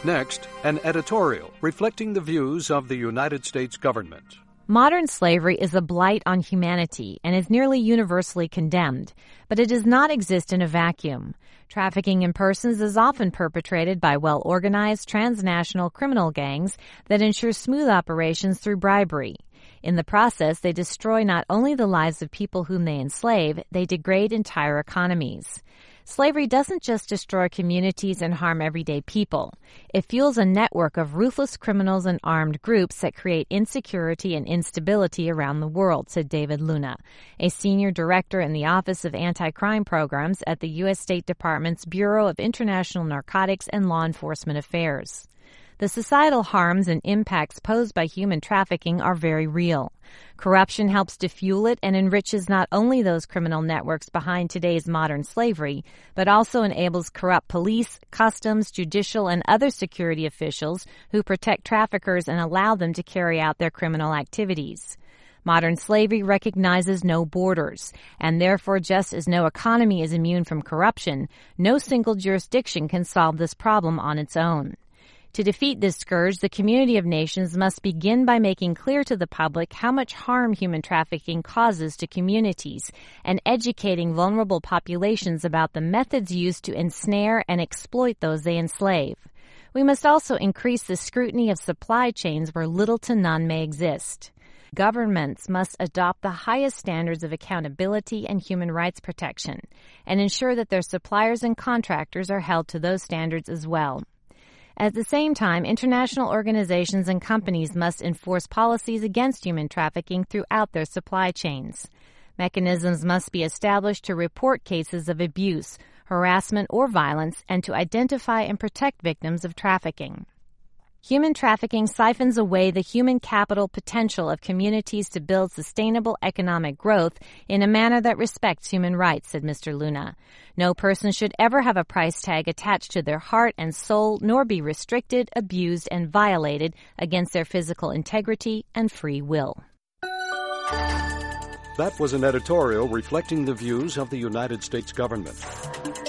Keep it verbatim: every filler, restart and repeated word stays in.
Next, an editorial reflecting the views of the United States government. Modern slavery is a blight on humanity and is nearly universally condemned, but it does not exist in a vacuum. Trafficking in persons is often perpetrated by well-organized transnational criminal gangs that ensure smooth operations through bribery. In the process, they destroy not only the lives of people whom they enslave, they degrade entire economies. Slavery doesn't just destroy communities and harm everyday people. It fuels a network of ruthless criminals and armed groups that create insecurity and instability around the world, said David Luna, a senior director in the Office of Anti-Crime Programs at the U S State Department's Bureau of International Narcotics and Law Enforcement Affairs. The societal harms and impacts posed by human trafficking are very real. Corruption helps to fuel it and enriches not only those criminal networks behind today's modern slavery, but also enables corrupt police, customs, judicial, and other security officials who protect traffickers and allow them to carry out their criminal activities. Modern slavery recognizes no borders, and therefore just as no economy is immune from corruption, no single jurisdiction can solve this problem on its own. To defeat this scourge, the community of nations must begin by making clear to the public how much harm human trafficking causes to communities and educating vulnerable populations about the methods used to ensnare and exploit those they enslave. We must also increase the scrutiny of supply chains where little to none may exist. Governments must adopt the highest standards of accountability and human rights protection and ensure that their suppliers and contractors are held to those standards as well. At the same time, international organizations and companies must enforce policies against human trafficking throughout their supply chains. Mechanisms must be established to report cases of abuse, harassment, or violence, and to identify and protect victims of trafficking. Human trafficking siphons away the human capital potential of communities to build sustainable economic growth in a manner that respects human rights, said Mister Luna. No person should ever have a price tag attached to their heart and soul, nor be restricted, abused, and violated against their physical integrity and free will. That was an editorial reflecting the views of the United States government.